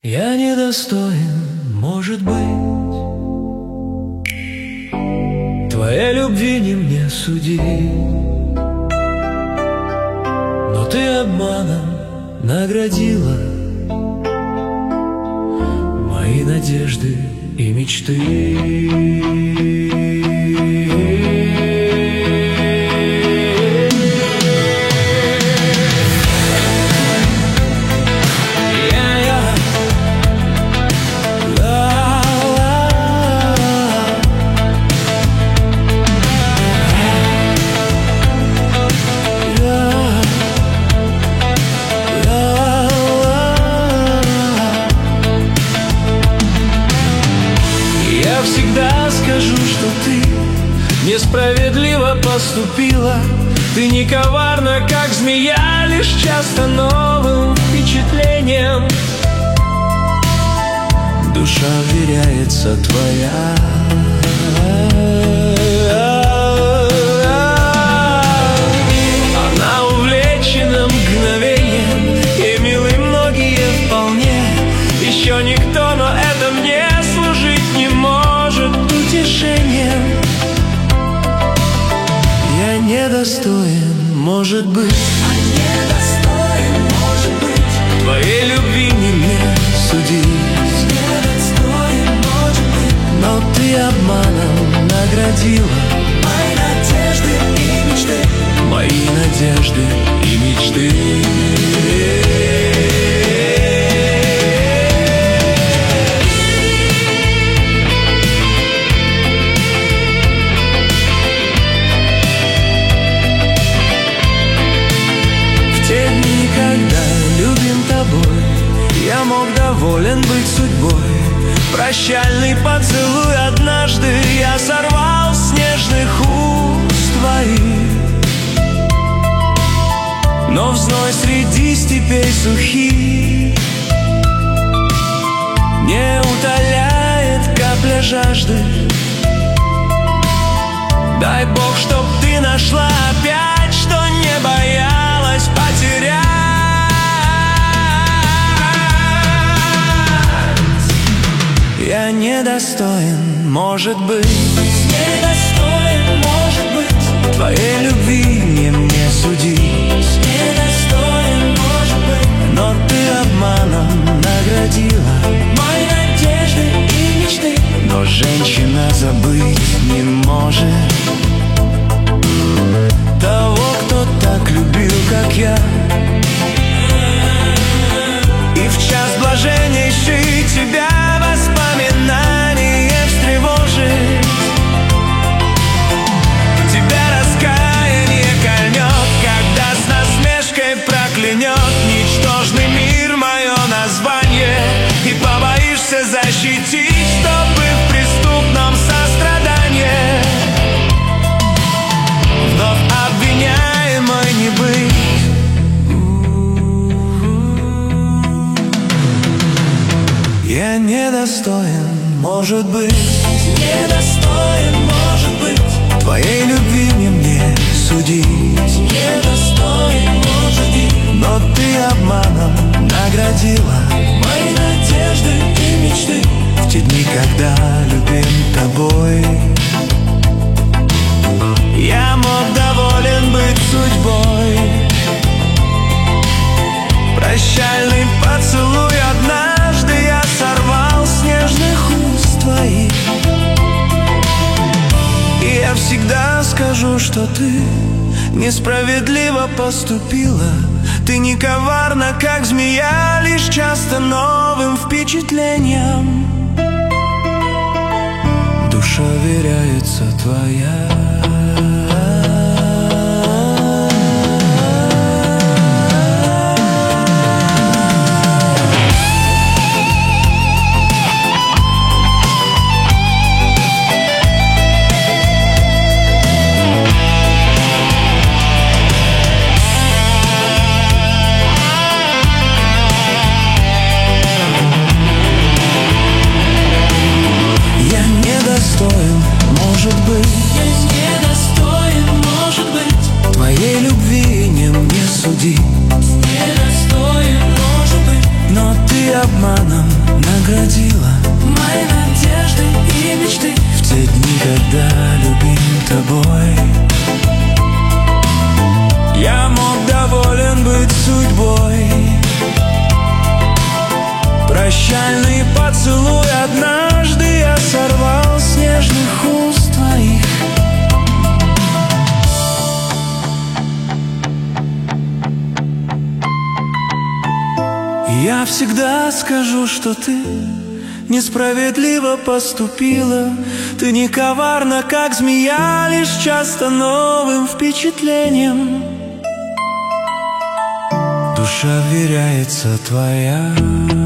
Я недостоин, может быть, твоей любви не мне судить, но ты обманом наградила мои надежды и мечты. Я всегда скажу, что ты несправедливо поступила. Ты не коварна, как змея, лишь часто новым впечатлением душа вверяется твоя. Она увлечена мгновением, и милы многие вполне. Еще никто, но это мне служить не может утешением. Я недостоин, может быть, твоей любви не мне судить. Но ты обманом наградила мои надежды и мечты, мои надежды и мечты. Я мог доволен быть судьбой. Прощальный поцелуй однажды я сорвал с нежных уст твоих, но в зной среди степей сухих не утоляет капля жажды. Дай Бог, чтоб ты нашла опять, что не боялась потерять. Я недостоин, может быть, твоей любви не мне судить. Недостоин, может быть, но ты обманом наградила мои надежды и мечты. Но женщина забыть не может того, кто так любил, как я. И в час блаженнейший тебя воспоминание встревожит. Тебя раскаяние кольнет, когда с насмешкой проклянет ничтожный мир мое название. И побоишься защитить, чтобы в преступном сострадании вновь обвиняемой не быть. Я недостоин, может быть, твоей любви не мне судить. Недостоин, может быть, но ты обманом наградила мои надежды и мечты. В те дни, когда любим тобой, я мог доволен быть судьбой. Прощальный поцелуй однажды я сорвал с нежных уст твоих. И я всегда скажу, что ты несправедливо поступила. Ты не коварна, как змея, лишь часто новым впечатлением душа веряется твоя. Может быть, обманом наградила мои надежды и мечты в те дни, когда любим тобой. Я мог доволен быть судьбой. Прощальный поцелуй однажды я сорвал с нежных уст твоих. Я всегда скажу, что ты несправедливо поступила. Ты не коварна, как змея, лишь часто новым впечатлением душа вверяется твоя.